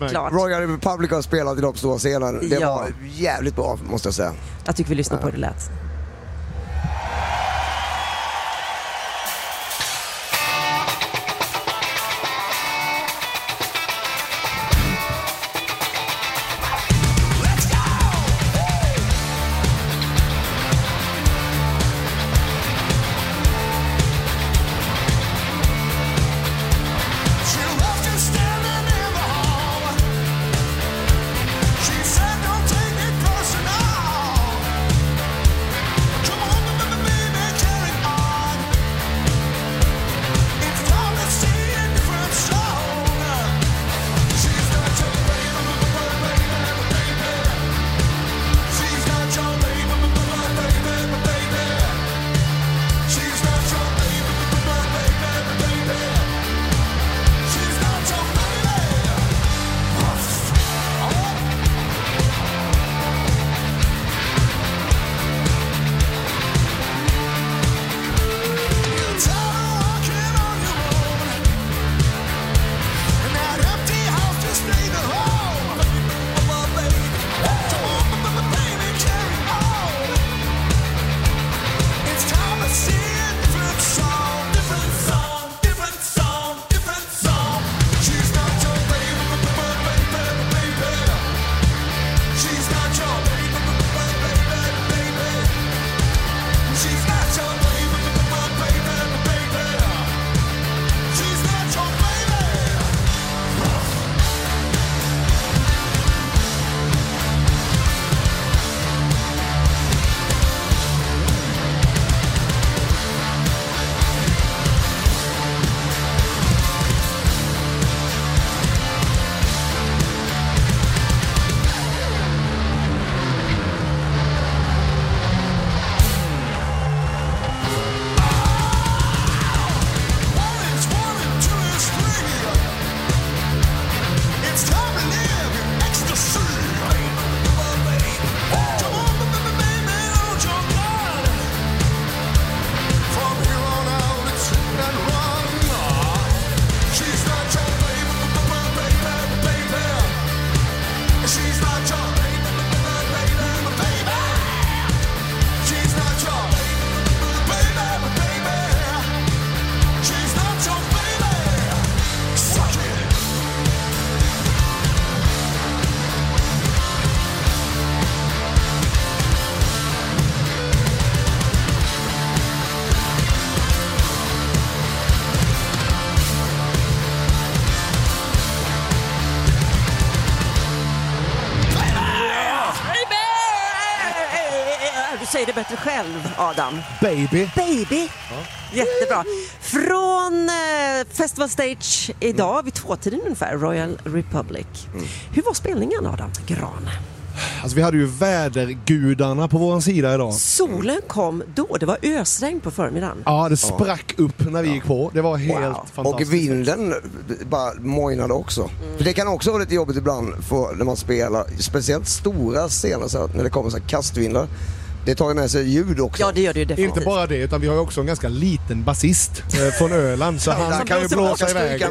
Självklart. Royal Republic har spelat i de stora scenerna. Det var jävligt bra, måste jag säga. Jag tycker vi lyssnar på hur det lät. Säg det bättre själv, Adam. Baby. Baby. Ja. Jättebra. Från Festival Stage idag vid 2-tiden ungefär, Royal Republic. Hur var spelningen, Adam Gran? Alltså vi hade ju vädergudarna på vår sida idag. Solen kom då, det var ösregn på förmiddagen. Ja, det sprack upp när vi gick på. Det var helt fantastiskt. Och vinden bara mojnade också. För det kan också vara lite jobbigt ibland för när man spelar, speciellt stora scener så när det kommer så här kastvindar. Det tar ju med sig ljud också. Ja, det gör det ju definitivt. Inte bara det, utan vi har ju också en ganska liten basist från Öland. Så han kan ju blåsa iväg.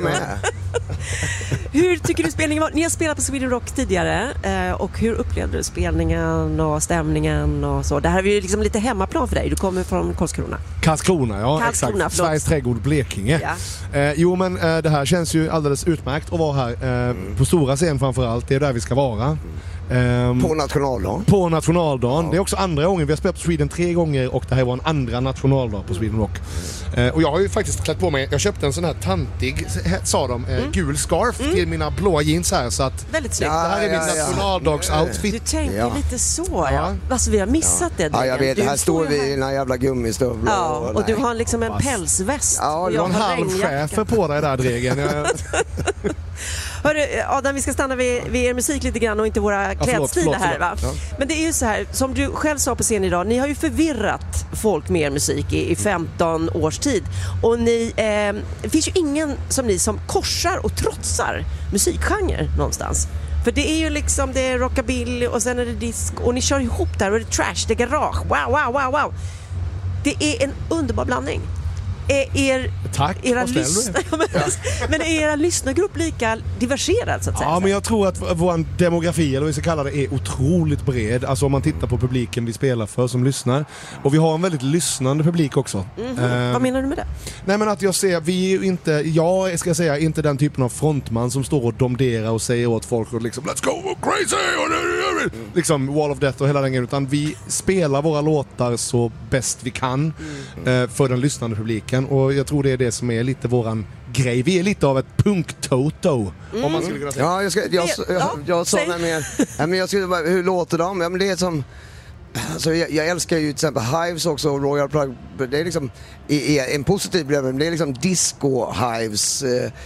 Hur tycker du spelningen var? Ni har spelat på Sweden Rock tidigare. Och hur upplevde du spelningen och stämningen och så? Det här är ju liksom lite hemmaplan för dig. Du kommer från Karlskrona. Karlskrona, ja. Karlskrona, exakt. Sveriges trädgård, Blekinge. Ja. Jo, men det här känns ju alldeles utmärkt att vara här. På stora scen framförallt. Det är där vi ska vara. På nationaldagen. På nationaldagen. Ja. Det är också andra gången. Vi har spelat på Sweden 3 gånger och det här var en andra nationaldag på Sweden Rock. Och jag har ju faktiskt klätt på mig, jag köpte en sån här tantig, sa de, gul scarf till mina blåa jeans här. Så att väldigt snyggt. Det här är min nationaldagsoutfit. Du tänker lite så, ja. Alltså vi har missat det. Ja, jag vet. Här står vi i den jävla gummistövlar. Ja, och du har liksom en pälsväst. Ja, du har en halv chefer på dig där, Dregen. Hörru, Adam, vi ska stanna vid er musik lite grann och inte våra klädstilar här, va? Ja. Men det är ju så här, som du själv sa på scen idag, ni har ju förvirrat folk med er musik i 15 års tid. Och ni, det finns ju ingen som ni som korsar och trotsar musikgenre någonstans. För det är ju liksom, det är rockabilly och sen är det disc och ni kör ihop där och det är trash, det är garage, wow. Det är en underbar blandning. Tack, men är era lyssnargrupp lika diverserad så att säga? Ja, men jag tror att vår demografi, eller vad vi ska kalla det, är otroligt bred. Alltså om man tittar på publiken vi spelar för som lyssnar. Och vi har en väldigt lyssnande publik också. Vad menar du med det? Nej, men att jag ska säga inte den typen av frontman som står och domderar och säger åt folk och liksom let's go crazy! Liksom Wall of Death och hela den grejen, utan vi spelar våra låtar så bäst vi kan för den lyssnande publiken, och jag tror det är det som är lite våran grej. Vi är lite av ett punk-toto, om man skulle kunna säga. Ja, jag sa nämligen, men jag skulle bara, hur låter de? Ja, men det är som, alltså jag älskar ju till exempel Hives också, och Royal Plug. Det är liksom en positiv bredvid, det är liksom disco Hives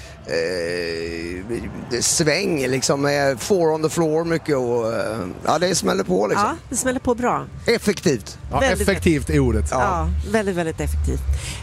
sväng liksom med four on the floor mycket, och ja, det smäller på liksom. Ja, det smäller på bra. Effektivt. Ja, effektivt är ordet. Ja, väldigt, väldigt effektivt.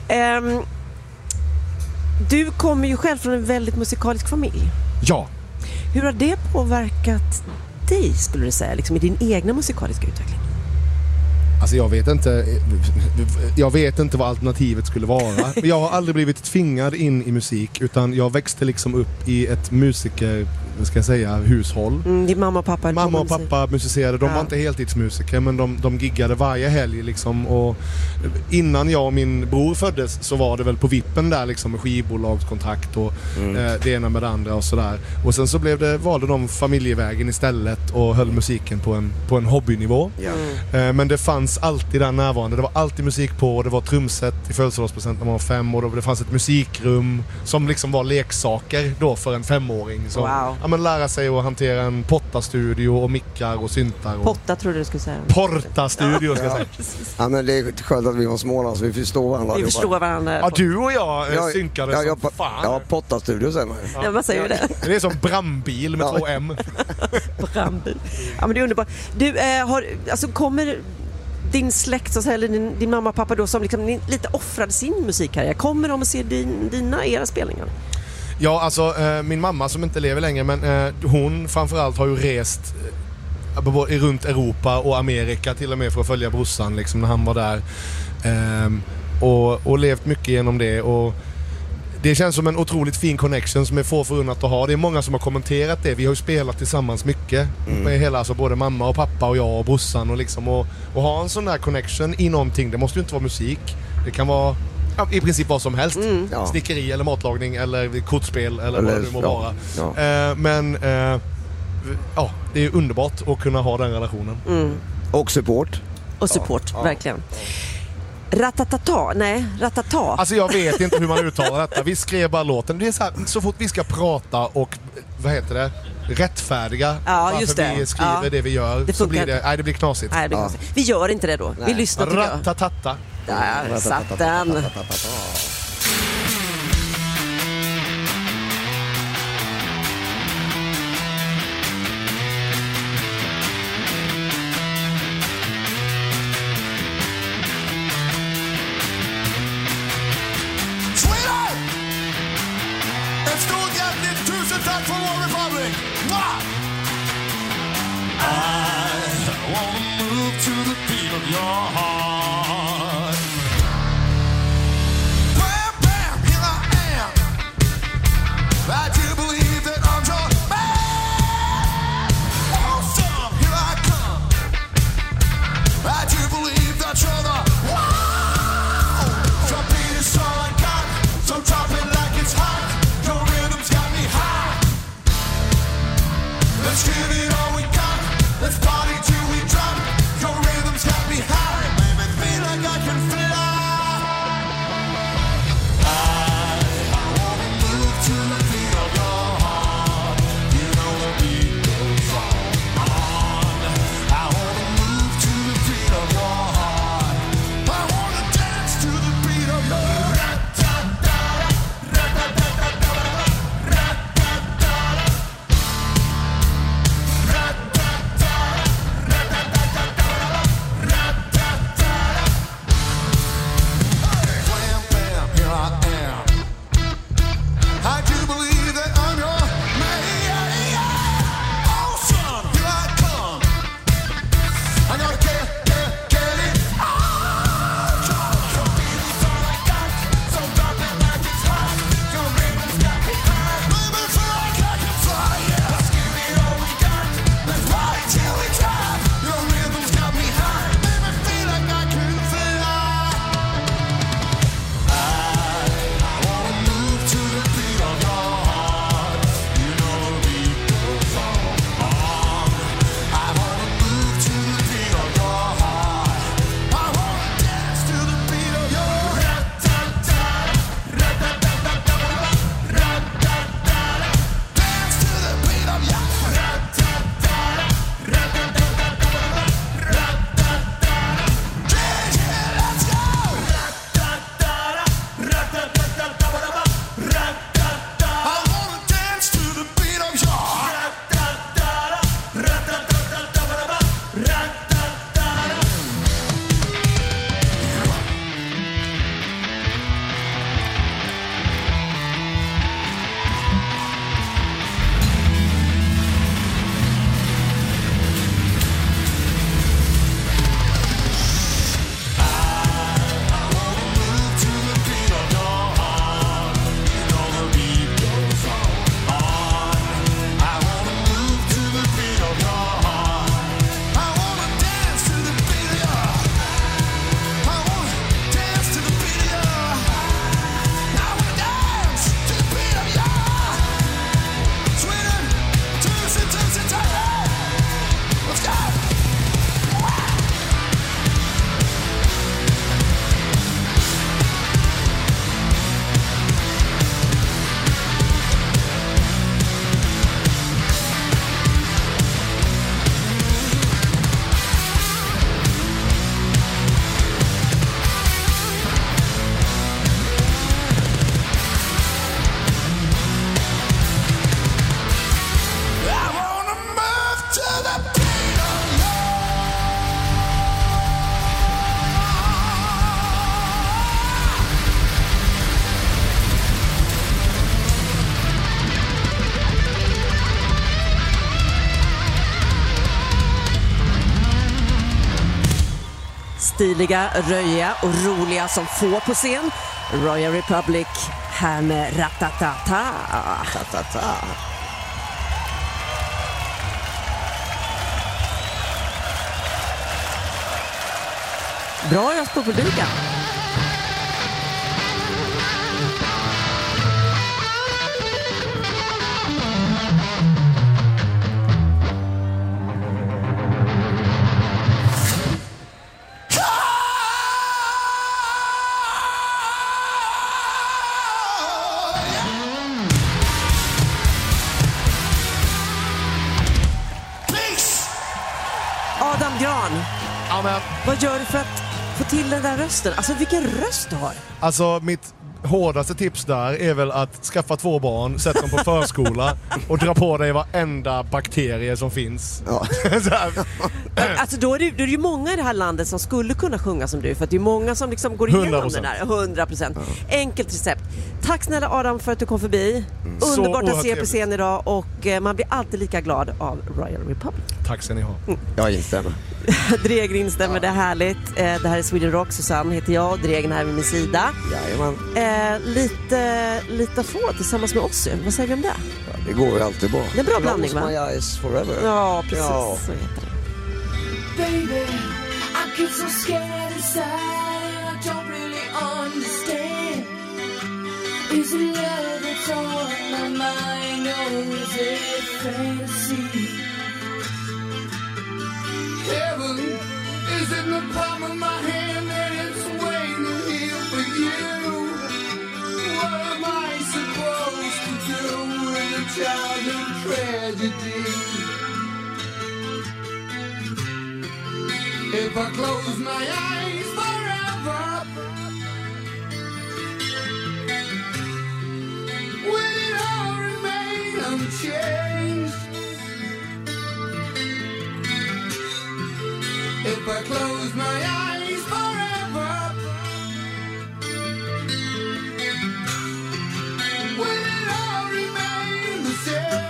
Du kommer ju själv från en väldigt musikalisk familj. Ja. Hur har det påverkat dig, skulle du säga, liksom i din egna musikaliska utveckling? Alltså jag vet inte vad alternativet skulle vara. Jag har aldrig blivit tvingad in i musik, utan jag växte liksom upp i ett hushåll. Din mamma och pappa? Mamma och pappa musicerade. De var inte heltidsmusiker, men de giggade varje helg liksom. Och innan jag och min bror föddes så var det väl på vippen där liksom, med skivbolagskontrakt och det ena med det andra och sådär. Och sen så valde de familjevägen istället och höll musiken på en hobbynivå. Men det fanns alltid där närvarande. Det var alltid musik på, och det var trumset i födelsedagspresent när man var 5, och det fanns ett musikrum som liksom var leksaker då för en 5-åring. Så lära sig att hantera en pottastudio och mickar och syntar. Potta trodde du skulle säga. Portastudio ska jag säga. Ja, men det är skönt att vi var Småland så vi förstår varandra. Vi förstår varandra. Ja, du och jag synkade som fan. Ja, pottastudio säger man ju. Ja, vad säger du det? Det är som brandbil med 2 M. Brandbil. Ja, men det är underbart. Du, kommer din släkt, så att säga, eller din mamma och pappa då, som liksom lite offrade sin musikkarriär, kommer de att se era spelningar? Ja, alltså min mamma som inte lever längre, men hon framförallt har ju rest runt Europa och Amerika till och med för att följa brorsan liksom, när han var där, och levt mycket genom det, och det känns som en otroligt fin connection som är få förunnat att ha. Det är många som har kommenterat det. Vi har ju spelat tillsammans mycket med hela, alltså både mamma och pappa och jag och brorsan, och liksom och ha en sån där connection i någonting. Det måste ju inte vara musik. Det kan vara i princip vad som helst. Snickeri eller matlagning eller kortspel eller vad det nu må vara. Men det är underbart att kunna ha den relationen. Och support. Och support, verkligen. Ratata. Alltså jag vet inte hur man uttalar detta. Vi skrev bara låten. Det är så här, så fort vi ska prata och rättfärdiga varför vi skriver det vi gör, det så blir det blir knasigt. Nej, det blir knasigt. Vi gör inte det då. Vi lyssnar till det. Ratata. Där satt den. Stiliga, röjiga och roliga som få på scen. Royal Republic här med Ratatata. Ta-ta-ta. Bra röst på publiken. Adam Gran, Amen. vad gör du för att få till den där rösten? Alltså vilken röst du har. Alltså mitt hårdaste tips där är väl att skaffa 2 barn, sätta dem på förskola och dra på dig varenda bakterie som finns. Ja. Alltså då är det ju många i det här landet som skulle kunna sjunga som du, för att det är många som liksom går igenom 100%. den här. 100%. Enkelt recept. Tack snälla Adam för att du kom förbi. Underbart att se på scen idag, och man blir alltid lika glad av Royal Republic. Tack ska ni ha. Jag instämmer. Dregen instämmer, det är härligt. Det här är Sweden Rock, Susanne heter jag, Dregen här vid min sida. Jajamän. Lite få tillsammans med oss. Vad säger vi om det? Ja, det går ju alltid bra. Det är en bra blandning, va? Close my eyes forever. Ja, precis. Ja. Så heter det. Baby, I get so scared inside, I don't really understand. Is it love that's on my mind, or is it fantasy? Heaven is in the palm of my hand, and it's waiting here for you. What am I supposed to do in a childhood tragedy? If I close my eyes forever, will it all remain unchanged? If I close my eyes forever, will it all remain the same?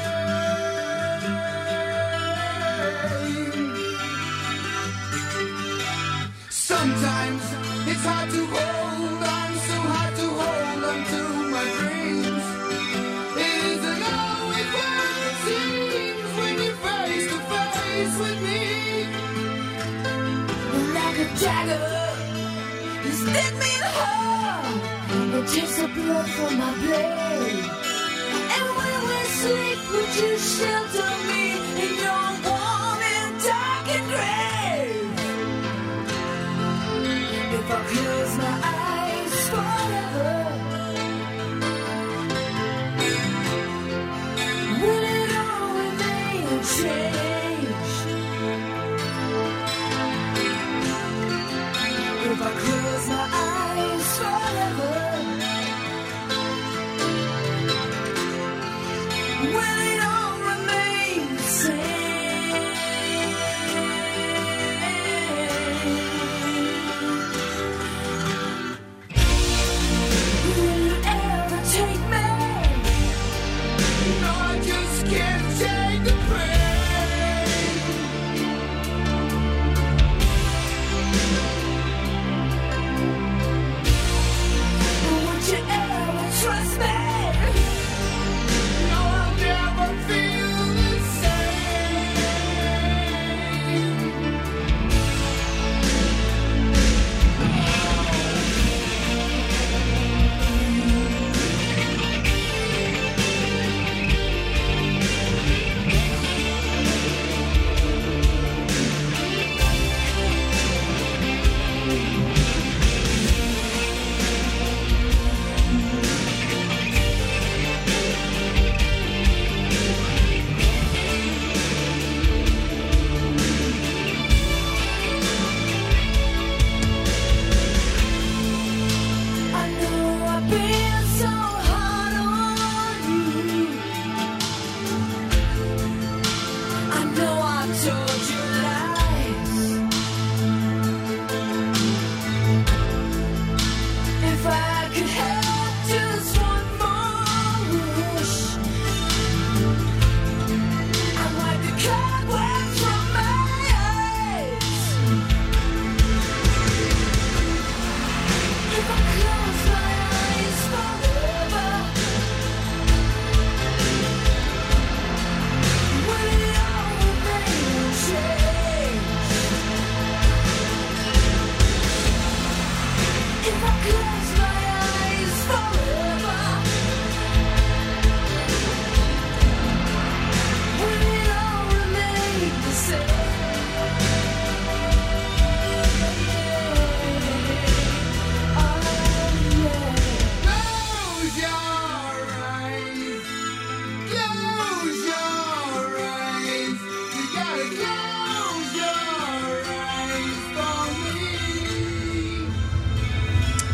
Sometimes it's hard to hold on, so hard to hold on to my dreams. It isn't always what it seems when you're face to face with me. Like a dagger, you stick me in the heart, and just the blood from my blade. And when we sleep, would you shelter me in your warm and dark and grave? If I close my eyes forever, will it all remain unchanged? If I close my eyes forever, will it all remain the same? Take me. No, I just can't take the pain.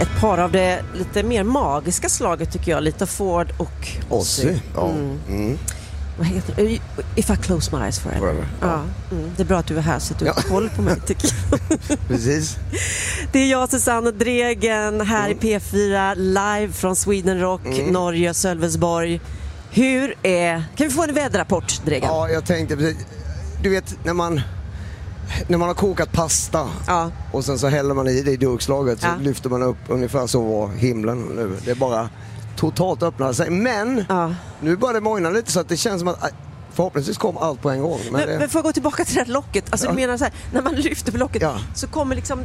ett par av det lite mer magiska slaget tycker jag. Lite Ford och Ozzy. Vad heter det? If I close my eyes forever. Ja. Det är bra att du är här så att du har koll på mig tycker jag. Precis. Det är jag, Susanne Dregen, här i P4 live från Sweden Rock, Norge, Sölvesborg. Kan vi få en väderrapport, Dregen? Ja, jag tänkte precis. Du vet, när man har kokat pasta och sen så häller man i det i durkslaget så lyfter man upp ungefär så var himlen nu. Det är bara totalt öppnar sig. Men nu börjar det mojna lite så att det känns som att förhoppningsvis kommer allt på en gång. Men får jag gå tillbaka till det här locket? Alltså du menar så här, när man lyfter på locket så kommer liksom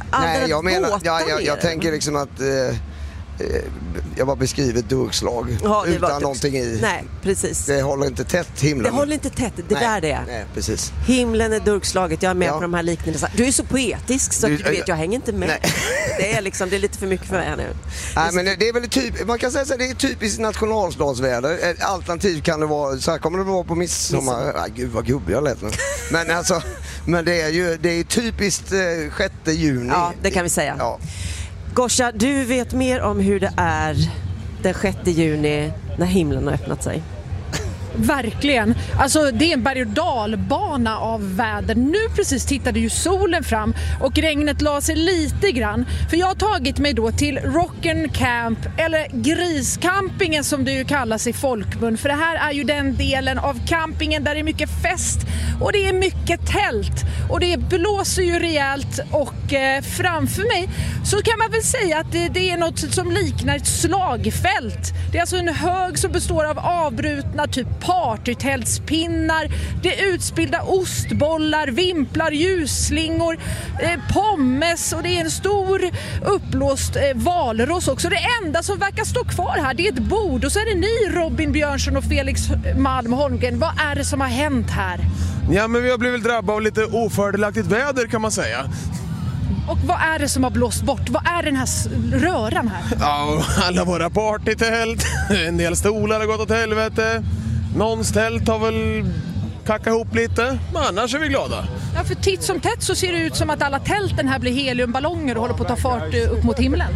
jag tänker liksom att jag bara beskriver durkslag utan någonting i. Nej, precis. Det håller inte tätt himlen. Det håller inte tätt, det där det är. Nej, precis. Himlen är durkslaget, jag är med på de här liknelserna. Du är så poetisk så att du vet, jag hänger inte med. Det är lite för mycket för mig här nu. Nej, men det är väl man kan säga så här, det är typiskt nationalslagsväder. Alternativt kan det vara, så här kommer det vara på midsommar. Gud vad gubbig jag lät nu. Men det är typiskt 6 juni. Ja, det kan vi säga. Ja. Gosha, du vet mer om hur det är den 6 juni när himlen har öppnat sig. Verkligen. Alltså det är en berg- och dalbana av väder. Nu precis tittade ju solen fram och regnet la sig lite grann. För jag har tagit mig då till Rock'n Camp, eller Griscampingen som det ju kallas i folkmun. För det här är ju den delen av campingen där det är mycket fest och det är mycket tält. Och det blåser ju rejält och framför mig så kan man väl säga att det är något som liknar ett slagfält. Det är alltså en hög som består av avbrutna typ partytältspinnar, det är utspillda ostbollar, vimplar, ljusslingor, pommes och det är en stor uppblåst valros också. Det enda som verkar stå kvar här, det är ett bord och så är det ni, Robin Björnsson och Felix Malm Holmgren. Vad är det som har hänt här? Ja, men vi har blivit drabbade av lite ofördelaktigt väder kan man säga. Och vad är det som har blåst bort? Vad är den här röran här? Ja, alla våra partytält, en del stolar har gått åt helvete. Någons tält har väl kackat ihop lite, men annars är vi glada. Ja, för titt som tätt så ser det ut som att alla tälten här blir heliumballonger och håller på att ta fart upp mot himlen.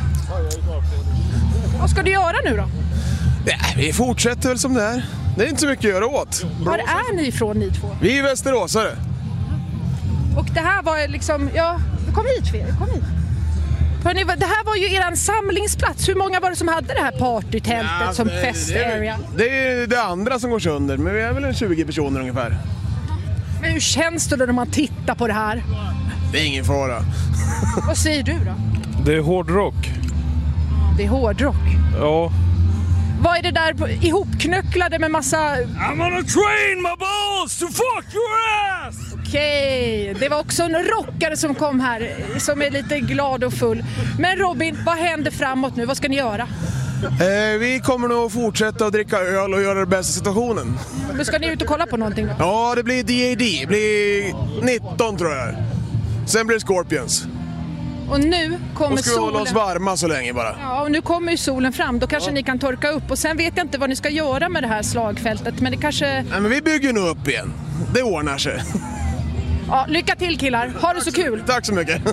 Vad ska du göra nu då? Ja, vi fortsätter väl som det är. Det är inte så mycket att göra åt. Var är ni ifrån ni två? Vi är västeråsare. Och det här var liksom, kom hit Fredrik, kom hit. Hörrni, det här var ju eran samlingsplats. Hur många var det som hade det här partytältet som fest-area? Det är det andra som går sönder, men vi är väl 20 personer ungefär. Men hur känns det då när man tittar på det här? Det är ingen fara. Vad säger du då? Det är hårdrock. Det är hårdrock? Ja. Vad är det där ihopknöcklade med massa... I'm gonna train my balls to fuck your ass! Okej, det var också en rockare som kom här som är lite glad och full. Men Robin, vad händer framåt nu? Vad ska ni göra? Vi kommer nog fortsätta att dricka öl och göra det bästa situationen. Men ska ni ut och kolla på någonting då? Ja, det blir DAD. Det blir 19 tror jag. Sen blir det Scorpions. Och nu kommer solen... Och ska hålla oss varma så länge bara. Ja, och nu kommer ju solen fram. Då kanske ni kan torka upp. Och sen vet jag inte vad ni ska göra med det här slagfältet. Men det kanske... Nej, men vi bygger nog upp igen. Det ordnar sig. Ja, lycka till killar. Ha det så kul. Tack så mycket.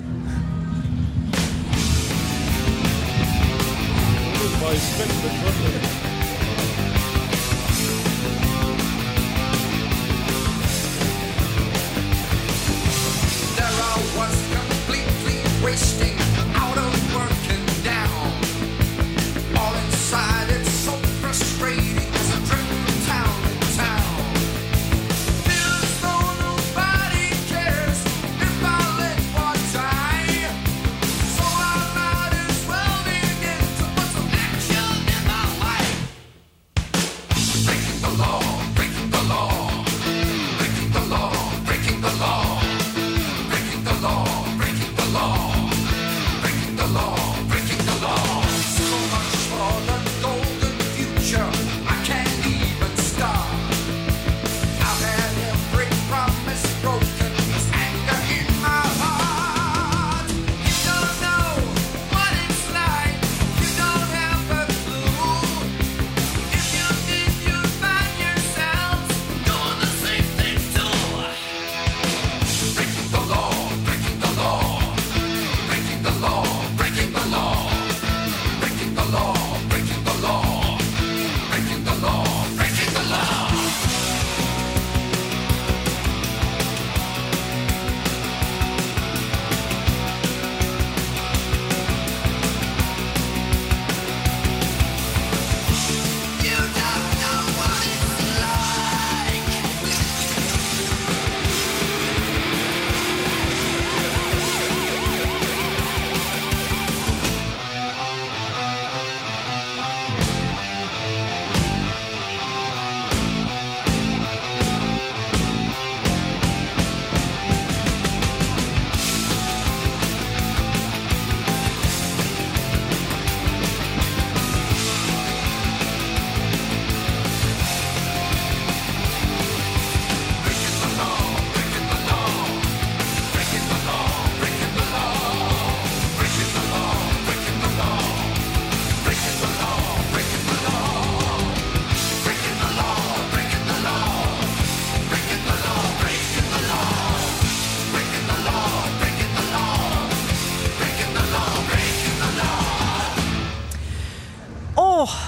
Wasting out of work and down. All inside it's so frustrating as I trip from town to town. Feels though nobody cares if I let one die. So I might as well begin to put some action in my life.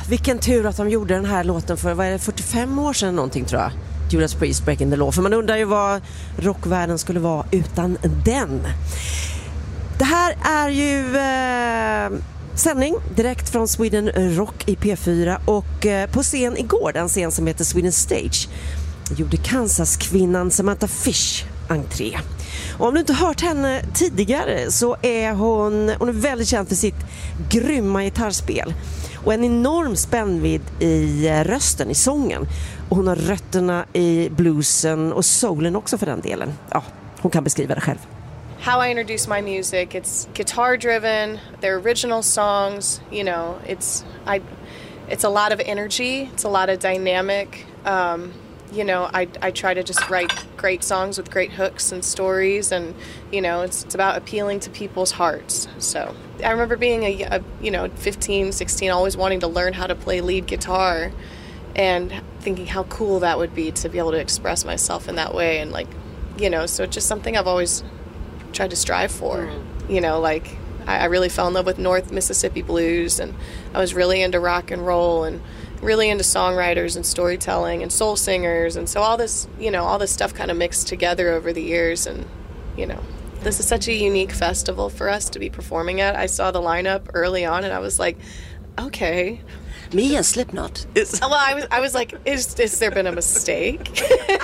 vilken tur att de gjorde den här låten för, vad är det, 45 år sedan någonting tror jag. Judas Priest, Breaking the Law. För man undrar ju vad rockvärlden skulle vara utan den. Det här är ju sändning direkt från Sweden Rock i P4 och på scen igår, den scen som heter Sweden Stage, gjorde Kansas-kvinnan Samantha Fish entré. Och om du inte hört henne tidigare så är hon är väldigt känd för sitt grymma gitarrspel och en enorm spännvidd i rösten, i sången. Och hon har rötterna i bluesen och soulen också för den delen. Ja, hon kan beskriva det själv. How I introduce my music, it's guitar driven, they're original songs, you know, it's a lot of energy, it's a lot of dynamic. You know, I try to just write great songs with great hooks and stories, and you know, it's about appealing to people's hearts. So I remember being a 15, 16, always wanting to learn how to play lead guitar and thinking how cool that would be to be able to express myself in that way, and like, you know, so it's just something I've always tried to strive for. You know, like I really fell in love with North Mississippi blues, and I was really into rock and roll and really into songwriters and storytelling and soul singers, and so all this stuff kind of mixed together over the years. And you know, this is such a unique festival for us to be performing at. I saw the lineup early on and I was like, okay, me and Slipknot. Well, I was like, is there been a mistake?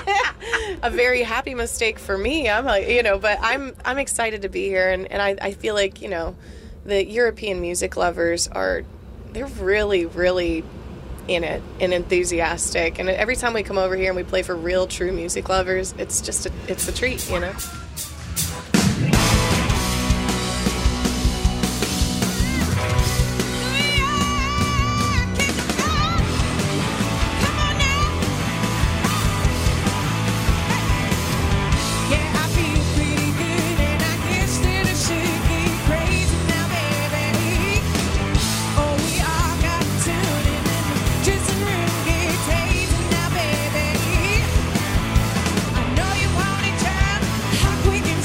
A very happy mistake for me. I'm like, you know, but I'm excited to be here, and I feel like, you know, the European music lovers they're really, really in it and enthusiastic, and every time we come over here and we play for real, true music lovers, it's a treat, you know. We can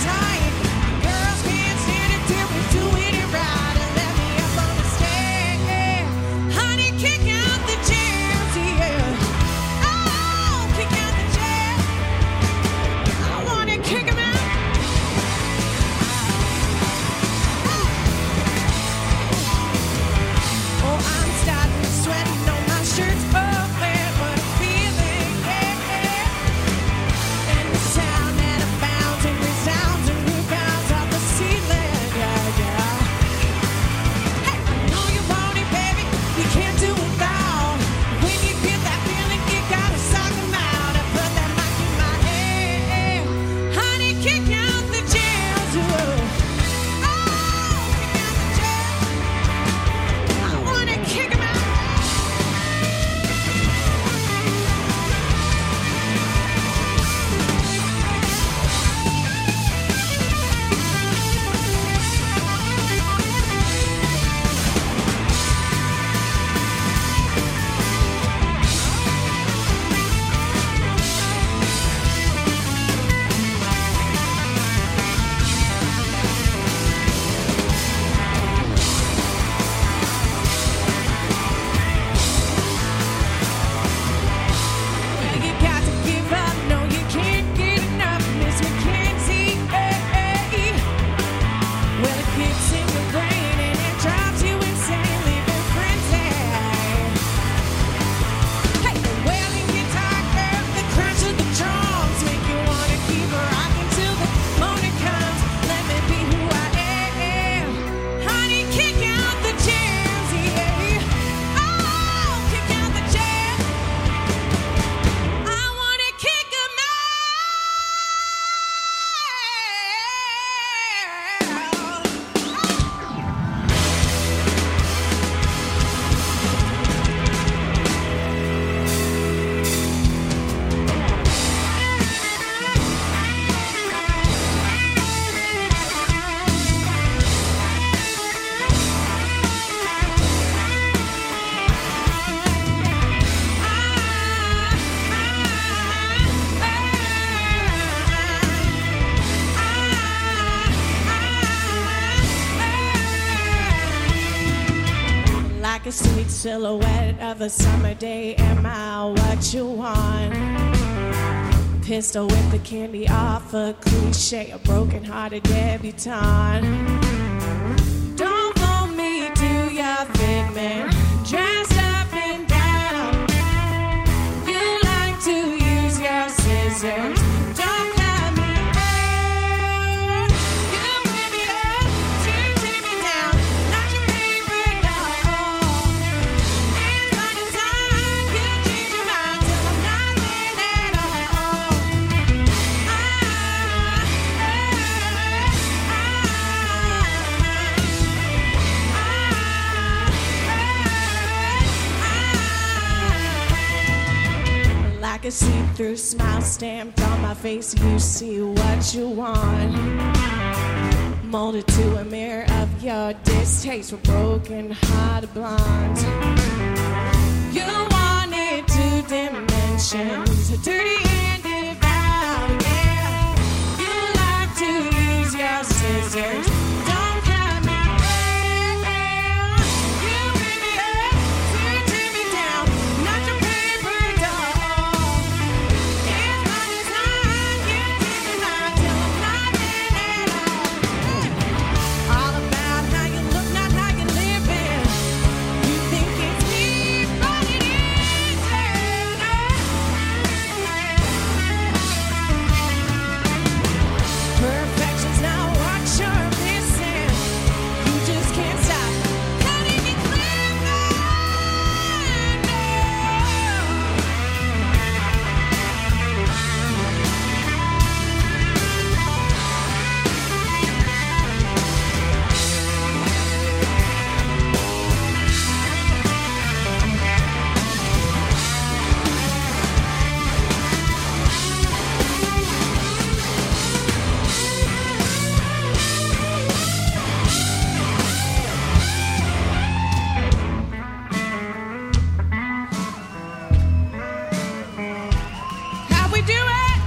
sweet silhouette of a summer day. Am I what you want? Pistol with the candy off a cliche, a broken-hearted debutante. Don't hold me to your figment, dressed up and down. You like to use your scissors. Don't cut me out. You bring me up to take me down, not your favorite doll. It's by design, you change your mind till I'm nothing at all. Like a see-through smile stamped on my face, you see what you want. Molded to a mirror of your distaste for broken-hearted blondes. You wanted 2 dimensions, dirty and devout, yeah. You like to use your scissors. Don't cut me out. You bring me up to take me down, not your paper doll. It's my design, you take me out till I'm nothing at all. All about how you look, not how you living. You think it's me, but it isn't. Perfection's not what you're missing. You just can't stop letting me live how we do it.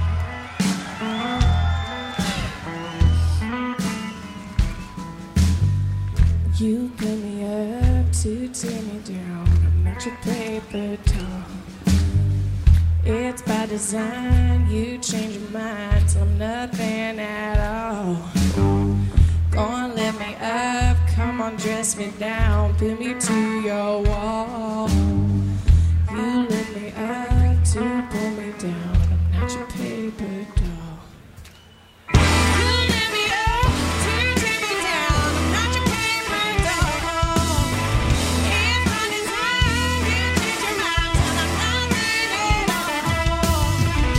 You put me up to tear me down. I'm not your paper doll. It's by design. You change your mind till I'm nothing at all. Go on, lift me up. Come on, dress me down. Pin me to your wall. You lift me up to pull me down. I'm not your paper doll. You lift me up to take me down. I'm not your paper doll. It's my design. You change your mind till I'm nothing at all.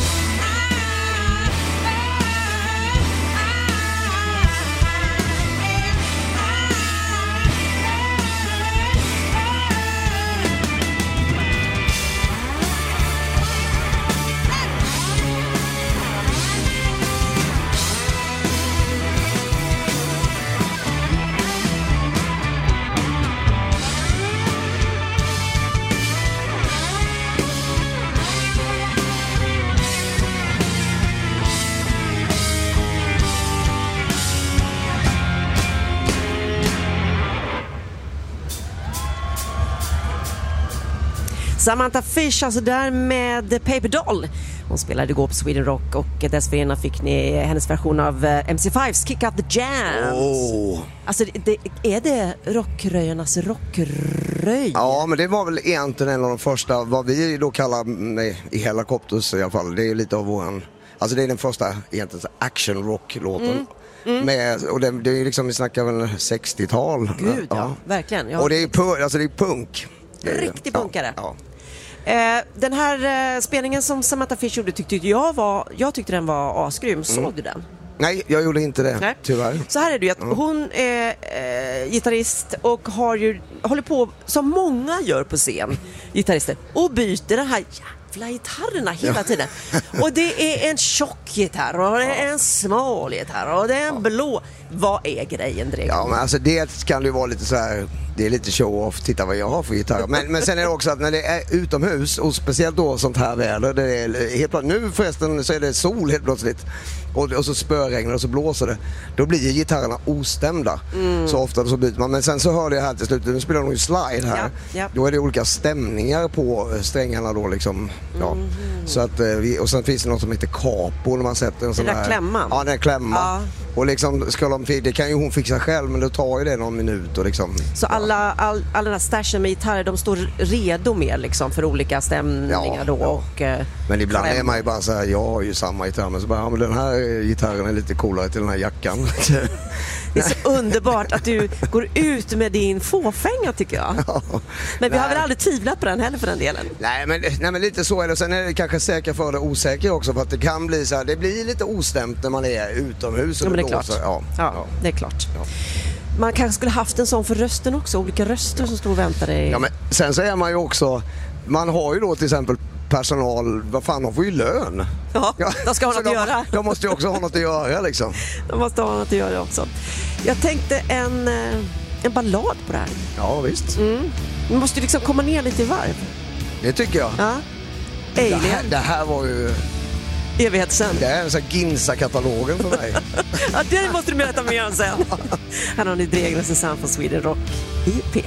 Samantha Fish, alltså där med Paper Doll. Hon spelade igår på Sweden Rock och dessförinnan fick ni hennes version av MC5's Kick Out The Jams. Alltså är det rockröjarnas rockröj? Ja, men det var väl egentligen en av de första, vad vi då kallar i Hellacopters i alla fall. Det är lite av våran, alltså det är den första egentligen action rock-låten. Med, och det är liksom, vi snackar väl 60-tal. Gud, ja, verkligen. Ja. Och det är punk. Riktig punkare. Ja. Den här spelningen som Samantha Fish gjorde tyckte jag tyckte den var asgrym. Såg du den? Nej, jag gjorde inte det, tyvärr. Så här är det ju att hon är gitarrist och håller på, som många gör på scen, gitarrister, och byter den här jävla gitarrerna hela tiden. Och det är en tjock gitarr och det är en smal gitarr och det är en blå. Vad är grejen, Dreg? Ja, men alltså det kan ju vara lite så här det är lite show-off, titta vad jag har för gitarr. Men sen är det också att när det är utomhus och speciellt då sånt här väder, det är helt plötsligt, nu förresten så är det sol helt plötsligt och så spöregnar och så blåser det, då blir ju gitarrerna ostämda så ofta så byter man. Men sen så hörde jag här till slut, nu spelar de ju slide här, då är det olika stämningar på strängarna då liksom, så att och sen finns det något som heter capo när man sätter en sån där klämman. Ja, den där klämman. Och liksom, det kan ju hon fixa själv, men det tar ju det någon minut och liksom. Så alla den här stashen med gitarrer, de står redo med liksom för olika stämningar då och men ibland är man ju bara så här, jag har ju samma gitarr, men så bara, men den här gitarren är lite coolare till den här jackan. Det är så underbart att du går ut med din fåfänga, tycker jag. Men vi har väl aldrig tvivlat på den heller för den delen. Nej, men lite så är det. Sen är det kanske säker för det osäker också, för att det kan bli så här, det blir lite ostämt när man är utomhus. Men det är klart. Ja, det är klart. Ja. Man kanske skulle haft en sån för rösten också, olika röster som står och väntar dig. Ja, men sen så är man ju också, man har ju då till exempel personal, vad fan, de får ju lön. Ja, de ska ha något att göra. De måste ju också ha något att göra liksom. De måste ha något att göra också. Jag tänkte en ballad på det här. Ja, visst. Vi måste ju liksom komma ner lite i varv. Det tycker jag. Ja. Alien. Det här var ju evighet sen. Det är en sån här Ginsa-katalogen för mig. Ja, det måste du berätta mer om sen. Här har ni Dregner Susanne från Sweden Rock i P4.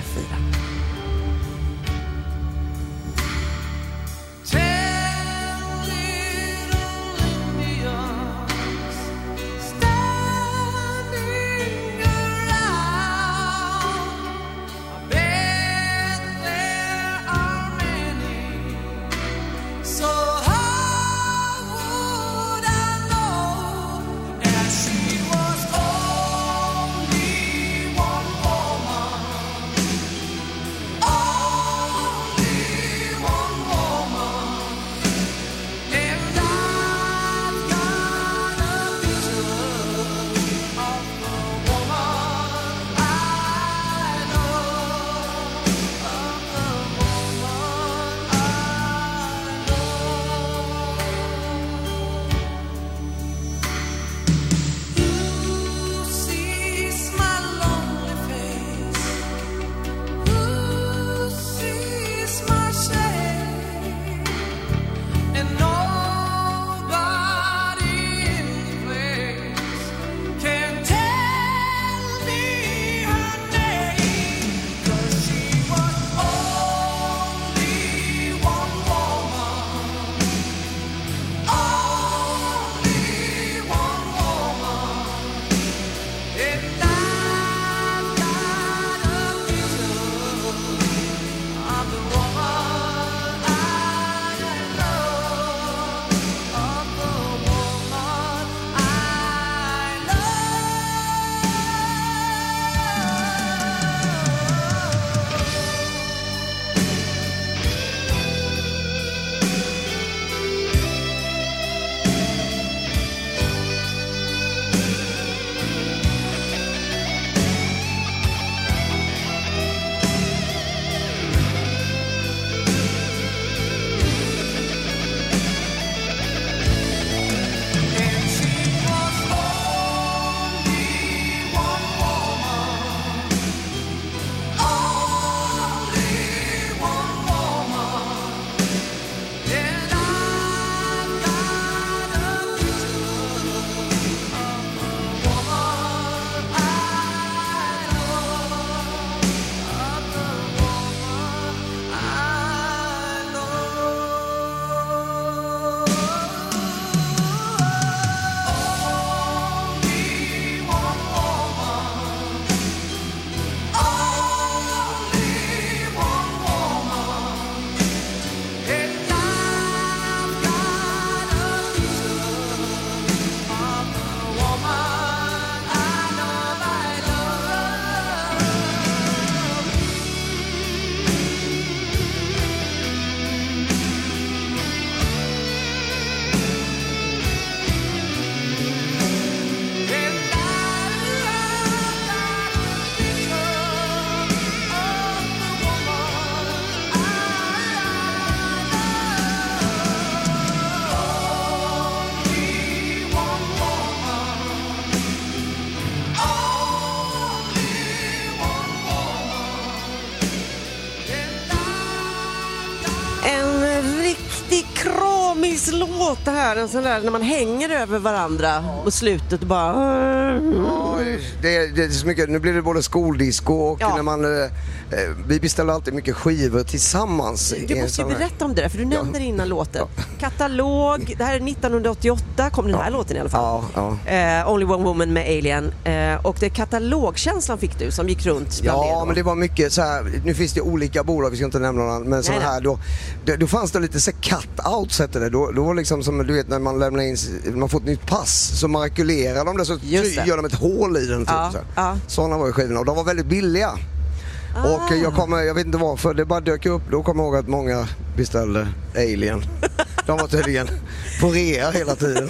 låt det här, en sån där när man hänger över varandra och slutet och bara... Ja, det är så mycket, nu blir det både skoldisco och när man... vi beställer alltid mycket skivor tillsammans. Du måste ju berätta om det där, för du nämnde det innan låten. Katalog, det här är 1988, kom den här låten i alla fall. Only One Woman med Alien. Och det katalogkänslan fick du som gick runt. Ja, men det var mycket så här, nu finns det olika bolag, vi ska inte nämna någon, men så här då fanns det lite så cut-outs hette det. Då var liksom som du vet när man lämnar in, man får ett nytt pass, så markulerar de det så gör de ett hål i den typ, sådana var ju skivorna och de var väldigt billiga. Och jag vet inte varför, det bara dök upp. Då kommer jag ihåg att många beställde Alien. De var tydligen på rea hela tiden.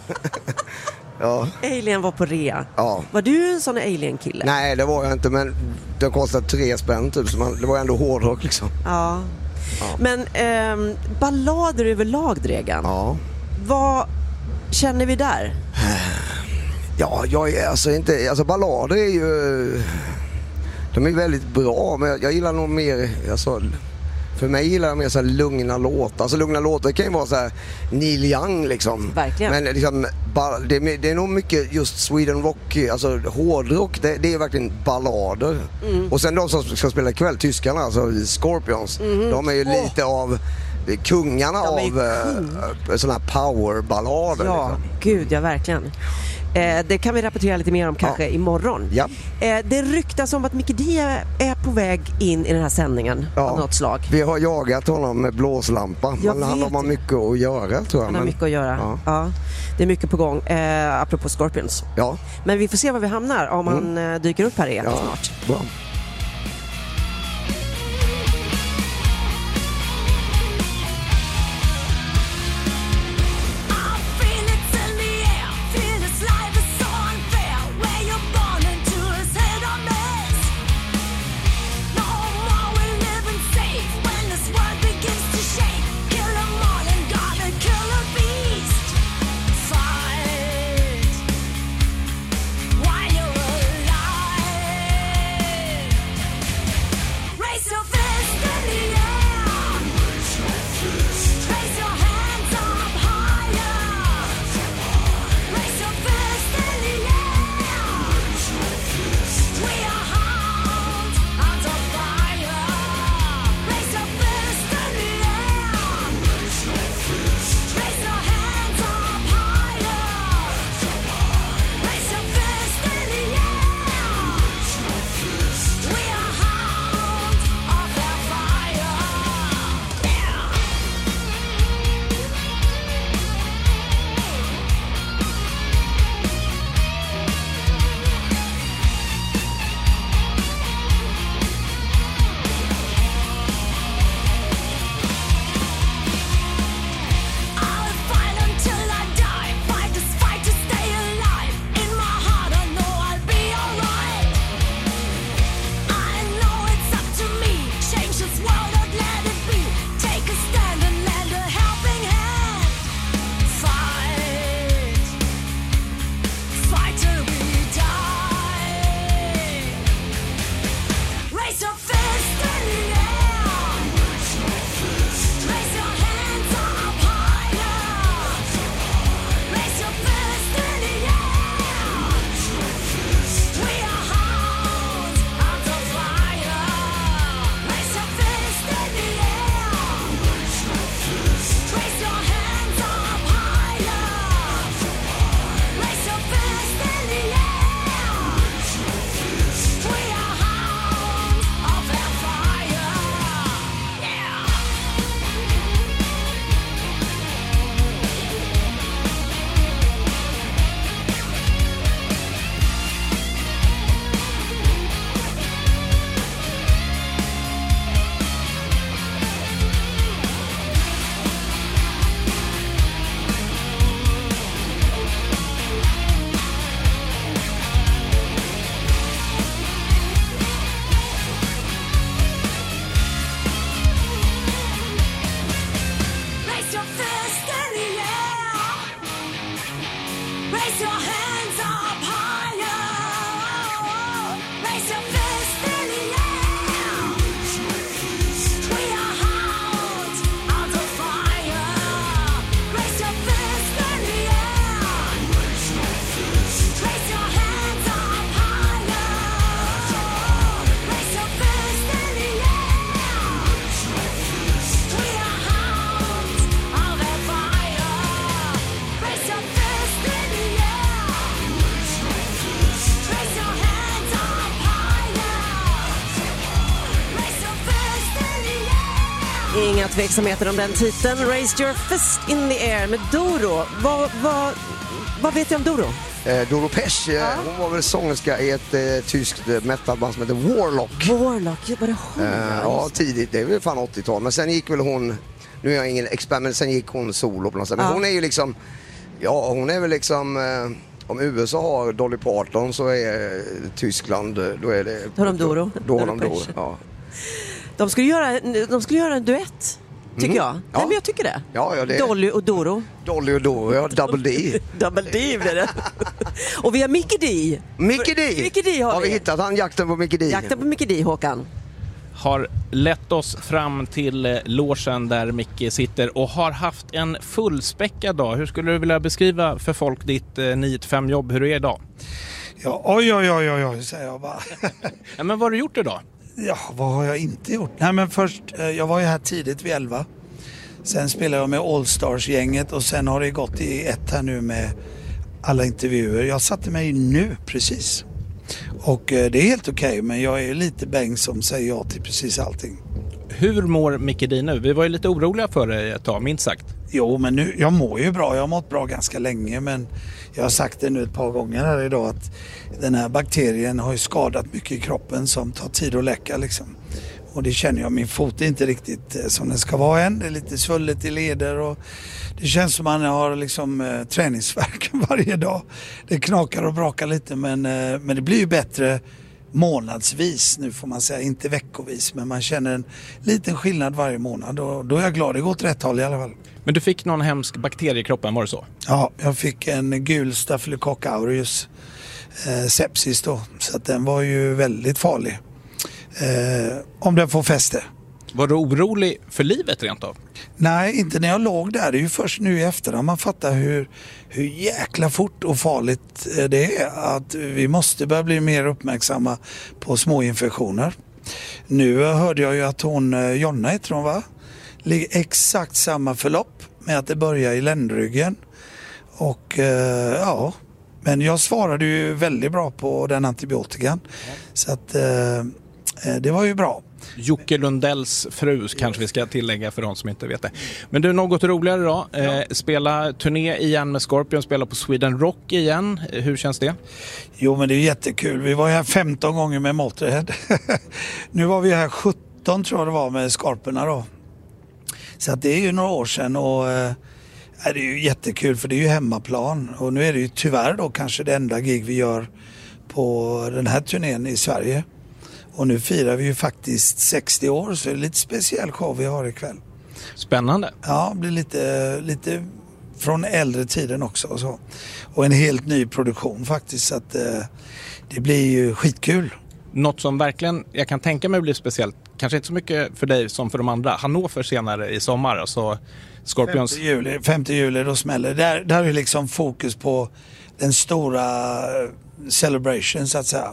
Alien var på rea. Var du en sån Alien-kille? Nej, det var jag inte, men det kostade 3 spänn typ, så det var ändå hårdrock liksom. Men ballader överlag, Dregan. Vad känner vi där? Jag är alltså ballader är ju... De är väldigt bra, men jag gillar nog mer, för mig gillar jag mer så här lugna låtar. Alltså lugna låtar kan ju vara så här Neil Young liksom. Verkligen. Men liksom, det är nog mycket just Sweden Rock, alltså hårdrock, det är verkligen ballader. Och sen de som ska spela ikväll, tyskarna, alltså Scorpions, de är ju lite av kungarna av sådana här powerballader. Ja, liksom. Gud, ja verkligen. Det kan vi rapportera lite mer om kanske imorgon. Det ryktas om att Mikkey D är på väg in i den här sändningen av något slag. Vi har jagat honom med blåslampa. Han har mycket att göra, tror jag. Han har mycket att göra. Ja. Det är mycket på gång, apropå Scorpions. Men vi får se var vi hamnar om han dyker upp här igen snart. Bra. inga tveksamheter om den titeln. Raise your fist in the air med Doro. Vad vet du om Doro? Doro Pesch, hon var väl sångerska i ett tyskt metalband som heter Warlock. Warlock, var det hon? Ja, tidigt, det är väl fan 80-tal. Men sen gick väl hon, nu är jag ingen expert, men sen gick hon solo på något sätt. Men hon är ju liksom, hon är väl liksom, om USA har Dolly Parton så är Tyskland, då är det... Då har de Doro. Då har de Doro, ja. De skulle göra en duett. Tycker jag. Ja. Nej, men jag tycker det. Ja, det. Dolly och Doro. Dolly och Doro, ja, Double D. Double D blir det. Och vi har Mickey D. Mickey D har vi hittat, han jakten på Mickey D. Jakten på Mickey D, Håkan. Har lett oss fram till logen där Mickey sitter och har haft en fullspäckad dag. Hur skulle du vilja beskriva för folk ditt 9-5 jobb, hur det är idag? Ja, oj, säger jag bara. Ja, men vad har du gjort idag? Ja, vad har jag inte gjort? Nej, men först, jag var ju här tidigt vid 11. Sen spelade jag med All-Stars-gänget och sen har det gått i ett här nu med alla intervjuer. Jag satte mig nu precis. Och det är helt okej, men jag är lite bäng som säger ja till precis allting. Hur mår Mickey D nu? Vi var ju lite oroliga för det ett tag, minst sagt. Jo, men nu, jag mår ju bra. Jag har mått bra ganska länge, men jag har sagt det nu ett par gånger här idag att den här bakterien har ju skadat mycket i kroppen som tar tid att läka liksom. Och det känner jag, min fot är inte riktigt som den ska vara än. Det är lite svullet i leder och det känns som man har liksom träningsvärk varje dag. Det knakar och brakar lite, men det blir ju bättre månadsvis nu får man säga, inte veckovis, men man känner en liten skillnad varje månad och då är jag glad, det går åt rätt håll i alla fall. Men du fick någon hemsk bakterie i kroppen, var det så? Ja, jag fick en gul Staphylococcus aureus sepsis då, så att den var ju väldigt farlig om den får fäste. Var du orolig för livet rent av? Nej, inte när jag låg där. Det är ju först nu i efterhand man fattar hur jäkla fort och farligt det är. Att vi måste börja bli mer uppmärksamma på små infektioner. Nu hörde jag ju att Jonna heter hon va? Ligger exakt samma förlopp med att det börjar i ländryggen. Och men jag svarade ju väldigt bra på den antibiotikan. Så att det var ju bra. Jocke Lundells fru kanske vi ska tillägga för de som inte vet det. Men du, något roligare då. Spela turné igen med Scorpion, spela på Sweden Rock igen. Hur känns det? Jo, men det är jättekul. Vi var ju här 15 gånger med Motorhead. Nu var vi här 17 tror jag det var med Scorpionerna då. Så att det är ju några år sedan och det är ju jättekul för det är ju hemmaplan. Och nu är det ju tyvärr då kanske det enda gig vi gör på den här turnén i Sverige. Och nu firar vi ju faktiskt 60 år så det är lite speciell show vi har ikväll. Spännande. Ja, det blir lite från äldre tiden också och så. Och en helt ny produktion faktiskt så att det blir ju skitkul. Något som verkligen jag kan tänka mig blir speciellt, kanske inte så mycket för dig som för de andra. Hannover senare i sommar, alltså Scorpions. 5 juli då smäller. Där är liksom fokus på den stora celebration så att säga.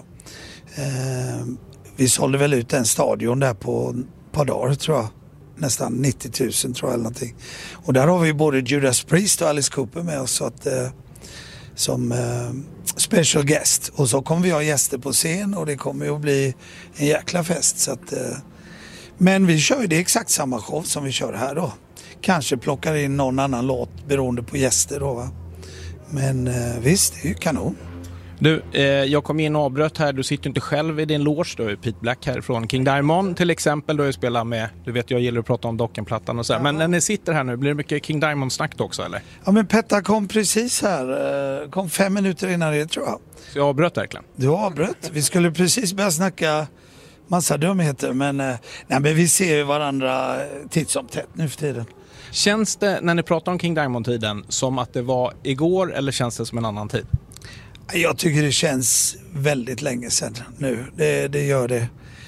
Vi sålde väl ut den stadion där på ett par dagar tror jag. Nästan 90 000 tror jag eller någonting. Och där har vi både Judas Priest och Alice Cooper med oss så att, som special guest. Och så kommer vi ha gäster på scen och det kommer ju att bli en jäkla fest. Så att, men vi kör ju det exakt samma show som vi kör här då. Kanske plockar in någon annan låt beroende på gäster då va. Men visst, det är ju kanon. Du, jag kom in och avbröt här. Du sitter inte själv i din loge. Du är Pete Black här från King Diamond till exempel. Du spelar med, du vet jag gillar att prata om Dockenplattan och så. Ja. Men när ni sitter här nu, blir det mycket King Diamond-snack också eller? Ja men Petta kom precis här. Kom 5 minuter innan det tror jag. Så jag avbröt verkligen? Du avbröt. Vi skulle precis börja snacka massa dumheter. Men vi ser ju varandra titt som tätt nu för tiden. Känns det när ni pratar om King Diamond-tiden som att det var igår eller känns det som en annan tid? Jag tycker det känns väldigt länge sedan nu. Det gör det.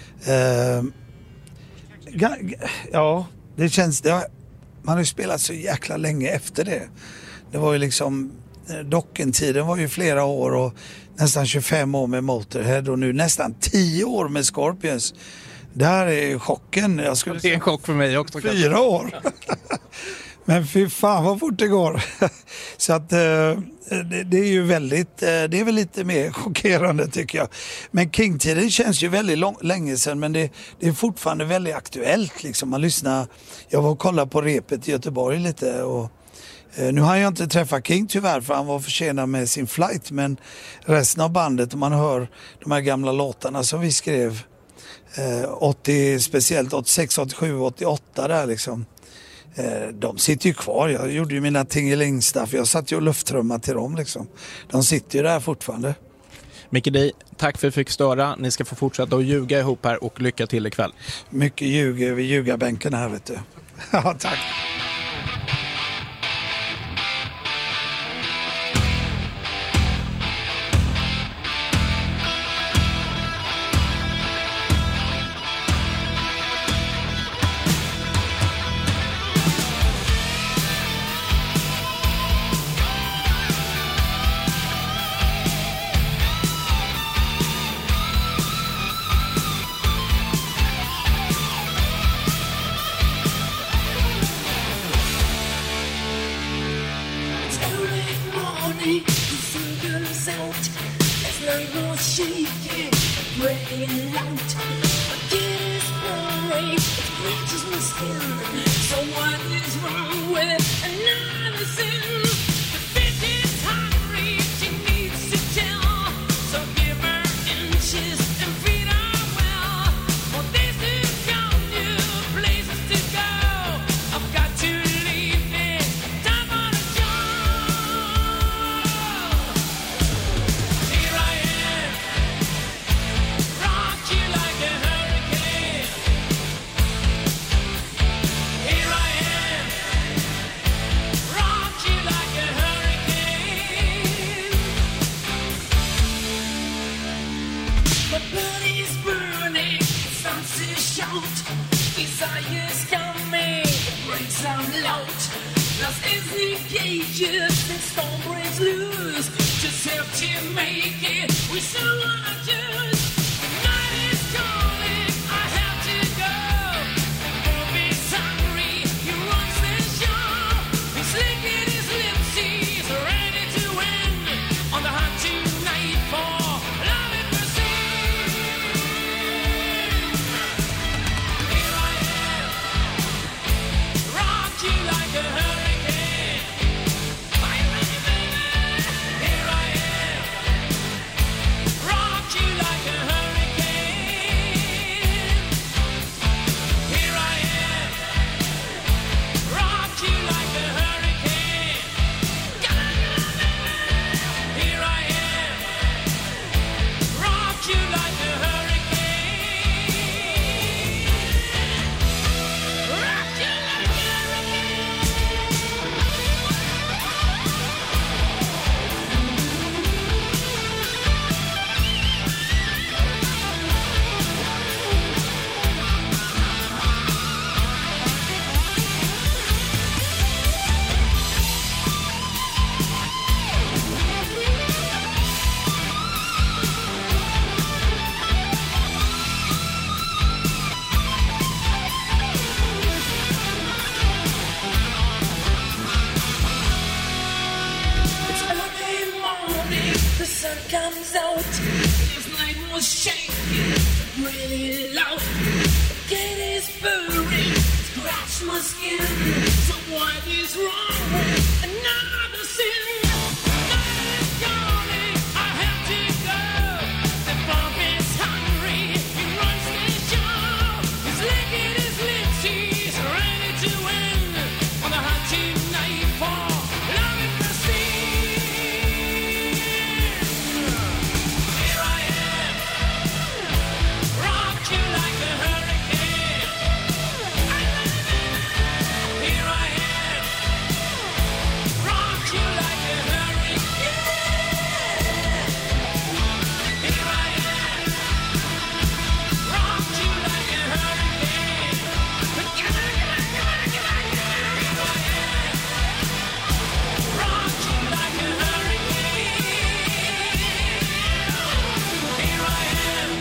Ja, det känns... man har ju spelat så jäkla länge efter det. Det var ju liksom... Dockentiden var ju flera år och nästan 25 år med Motorhead och nu nästan 10 år med Scorpions. Det här är chocken. Det är en chock för mig också. 4 år. Men fy fan vad fort det går. Så att det är ju väldigt, det är väl lite mer chockerande tycker jag. Men King-tiden känns ju väldigt länge sedan, men det är fortfarande väldigt aktuellt liksom. Man lyssnar, jag var och kollade på repet i Göteborg lite och nu har jag inte träffat King tyvärr för han var försenad med sin flight, men resten av bandet, om man hör de här gamla låtarna som vi skrev 80, speciellt 86, 87, 88 där liksom. De sitter ju kvar. Jag gjorde ju mina Tingeling-stuff. Jag satt ju och lufttrumma till dem liksom. De sitter ju där fortfarande. Micke Di, tack för att vi fick störa. Ni ska få fortsätta att ljuga ihop här och lycka till ikväll. Mycket ljug över ljugarbänken här vet du. Ja, tack.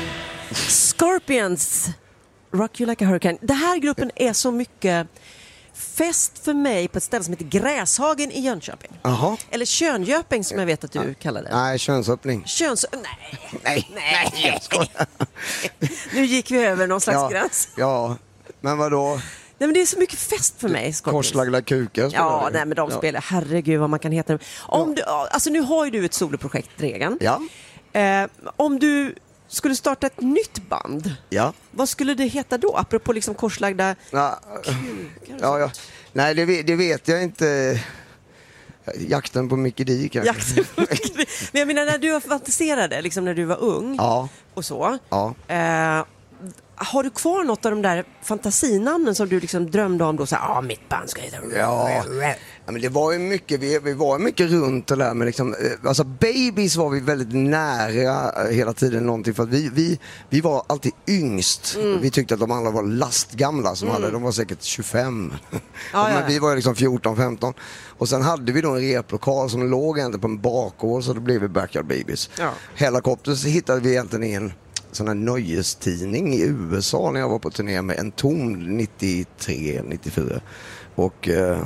Scorpions, Rock You Like a Hurricane. Den här gruppen är så mycket fest för mig på ett ställe som heter Gräshagen i Jönköping. Jaha. Eller Könjöping som jag vet att du kallar det. Nej, könsöppning. Nej. Jag skojar. Nu gick vi över någon slags gräns. Ja, men vadå? Nej, men det är så mycket fest för mig. Korslagda kukar. Ja, nej, men de spelar. Herregud vad man kan heta dem. Om du, alltså nu har ju du ett soloprojekt, Dregen. Ja. Om du skulle starta ett nytt band, vad skulle det heta då? Apropå liksom korslagda kukar. Ja. Nej, det vet jag inte. Jakten på Mickey D kanske. Men jag menar när du fantiserade, liksom när du var ung och så. Ja. Har du kvar något av de där fantasinamnen som du liksom drömde om då? Så mitt band ska heta... Ja, men det var ju mycket, vi var mycket runt det där med liksom, alltså Babies var vi väldigt nära hela tiden någonting för att vi var alltid yngst. Vi tyckte att de andra var lastgamla som de var säkert 25. Men vi var liksom 14-15. Och sen hade vi då en replokal som låg ändå på en bakgård, så det blev Backyard Babies. Helicopters hittade vi egentligen i en sån här nöjestidning i USA när jag var på turné med en tom 93-94. Och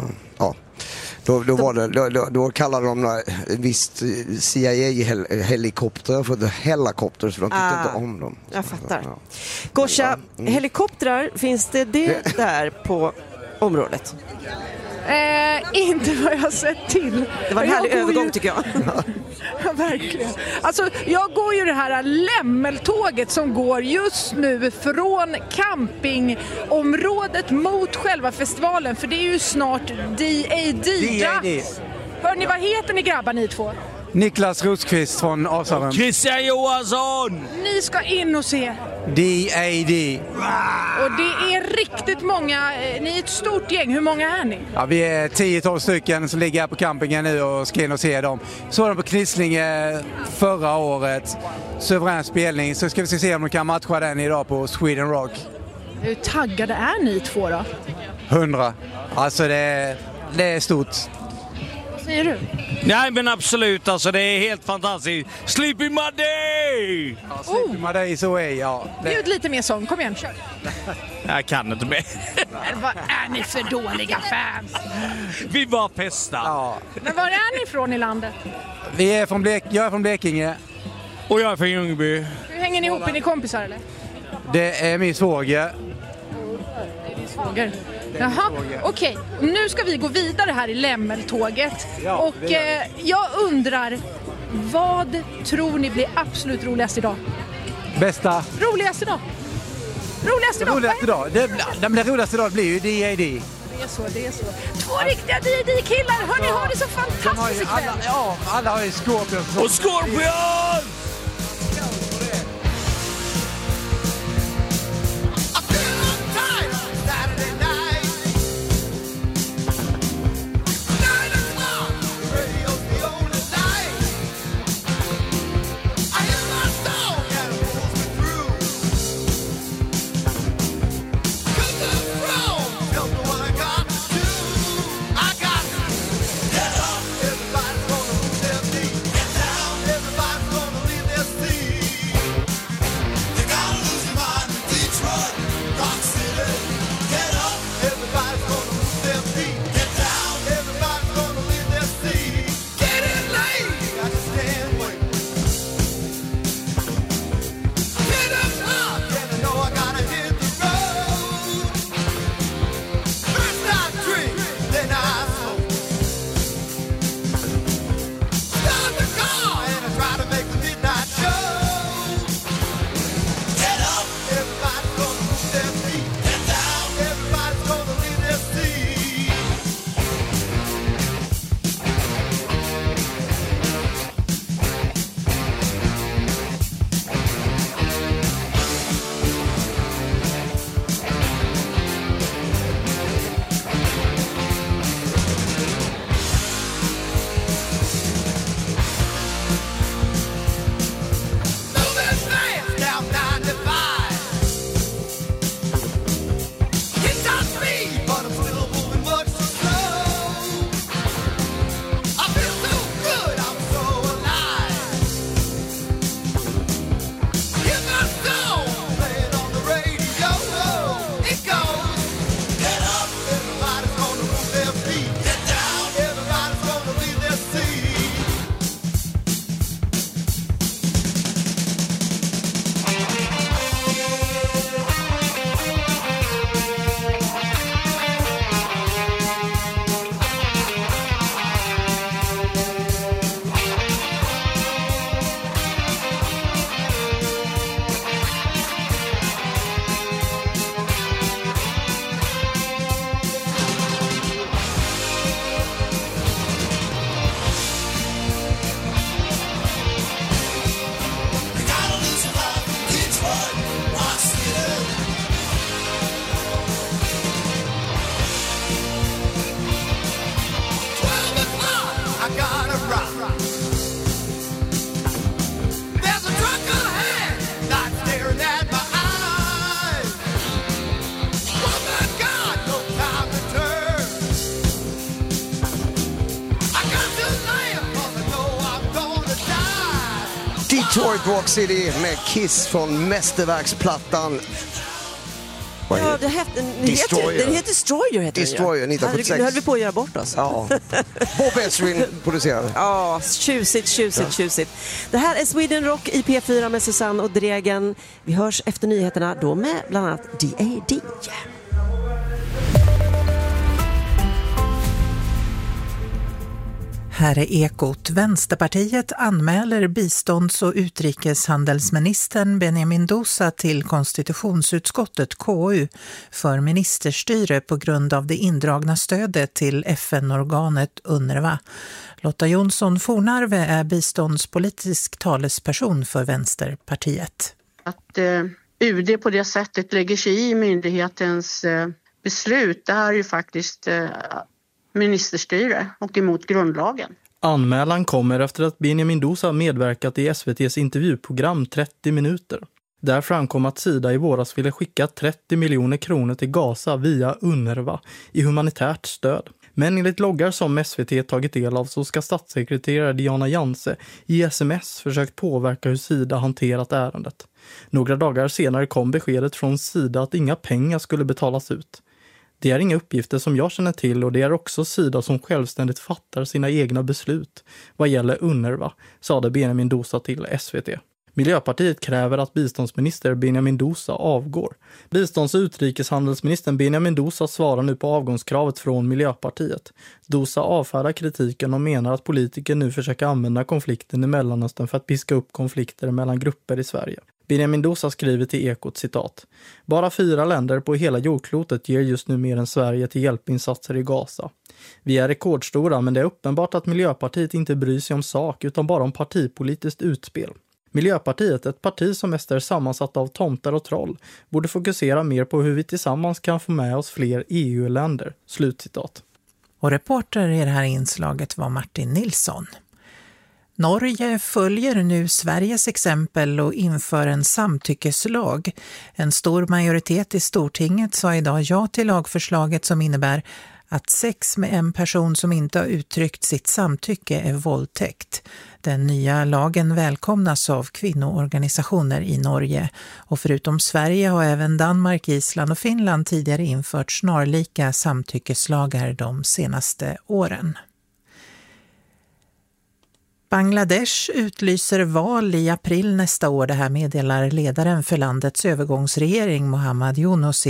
då kallade de visst CIA-helikoptrar för The Helicopters, för de tyckte inte om dem. Jag fattar. Gosha, helikoptrar, finns det där på området? Inte vad jag har sett till. Det var en härlig övergång tycker jag. Ja, verkligen. Alltså, jag går ju det här lämmeltåget som går just nu från campingområdet mot själva festivalen. För det är ju snart DAD. Hör ni, vad heter ni grabbar ni två? Niklas Rosqvist från Asarum. Christian Johansson! Ni ska in och se. DAD. Och det är riktigt många, ni är ett stort gäng. Hur många är ni? Ja, vi är 10-12 stycken som ligger här på campingen nu och ska in och se dem. Så de på Knislinge förra året. Suverän spelning. Så ska vi se om de kan matcha den idag på Sweden Rock. Hur taggade är ni två då? 100. Alltså det är stort. Vad säger du? Nej men absolut, alltså det är helt fantastiskt. Sleepy My Day! Ja, Sleepy My Day så är ja. Bjud lite mer sång, kom igen, kör. Jag kan inte mer. Men vad är ni för dåliga fans? Vi bara pestar. Ja. Men var är ni ifrån i landet? Jag är från Blekinge. Och jag är från Ljungby. Hur hänger ni ihop? Är ni kompisar eller? Det är min svåger. Det är din svåger. Jaha, okej. Nu ska vi gå vidare här i lämmeltåget. Ja, och jag undrar, vad tror ni blir absolut roligast idag? Bästa? Roligast idag? Det roligaste idag blir ju DAD. Det är så. Två riktiga DAD-killar, hörni, har det så fantastiskt ikväll. Alla har ju Scorpions. Och Scorpions! Everybody's gonna Detroit Rock City med Kiss från mästerverksplattan. Ja, den heter Destroyer. Destroyer, 1976. Nu höll vi på att göra bort oss. Ja. Bob Ezrin producerade. Ja, tjusigt. Det här är Sweden Rock i P4 med Susanne och Dregen. Vi hörs efter nyheterna då med bland annat D.A.D. Här är Ekot. Vänsterpartiet anmäler bistånds- och utrikeshandelsministern Benjamin Dousa till konstitutionsutskottet KU för ministerstyre på grund av det indragna stödet till FN-organet UNRWA. Lotta Jonsson Fornarve är biståndspolitisk talesperson för Vänsterpartiet. Att UD på det sättet lägger sig i myndighetens beslut, det här är ju faktiskt ministerstyre och emot grundlagen. Anmälan kommer efter att Benjamin Dousa medverkat i SVT:s intervjuprogram 30 minuter. Där framkom att Sida i våras ville skicka 30 miljoner kronor till Gaza via UNRWA i humanitärt stöd. Men enligt loggar som SVT tagit del av så ska statssekreterare Diana Janse i SMS försökt påverka hur Sida hanterat ärendet. Några dagar senare kom beskedet från Sida att inga pengar skulle betalas ut. Det är inga uppgifter som jag känner till och det är också Sida som självständigt fattar sina egna beslut vad gäller UNRWA, sade Benjamin Dousa till SVT. Miljöpartiet kräver att biståndsminister Benjamin Dousa avgår. Bistånds- och utrikeshandelsministern Benjamin Dousa svarar nu på avgångskravet från Miljöpartiet. Dousa avfärdar kritiken och menar att politiker nu försöker använda konflikten i Mellanöstern för att piska upp konflikter mellan grupper i Sverige. Benjamin Dousa skriver till Ekot, citat: "Bara 4 länder på hela jordklotet ger just nu mer än Sverige till hjälpinsatser i Gaza. Vi är rekordstora men det är uppenbart att Miljöpartiet inte bryr sig om sak utan bara om partipolitiskt utspel. Miljöpartiet, ett parti som mest är sammansatt av tomtar och troll, borde fokusera mer på hur vi tillsammans kan få med oss fler EU-länder." Slutcitat. Och reporter i det här inslaget var Martin Nilsson. Norge följer nu Sveriges exempel och inför en samtyckeslag. En stor majoritet i Stortinget sa idag ja till lagförslaget som innebär att sex med en person som inte har uttryckt sitt samtycke är våldtäkt. Den nya lagen välkomnas av kvinnoorganisationer i Norge. Och förutom Sverige har även Danmark, Island och Finland tidigare infört snarlika samtyckeslagar de senaste åren. Bangladesh utlyser val i april nästa år. Det här meddelar ledaren för landets övergångsregering Mohammad Yunus